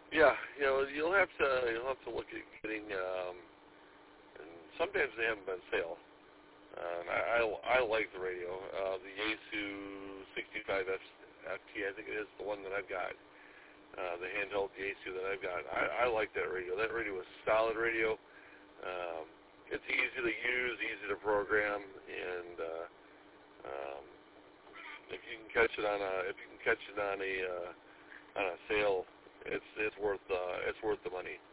Yeah, you'll have to look at getting. And sometimes they haven't been sale. I like the radio. The Yaesu 65 FT, I think it is the one that I've got. The handheld Yaesu that I've got. I like that radio. That radio is solid radio. It's easy to use, easy to program, and if you can catch it on a sale, it's worth the money.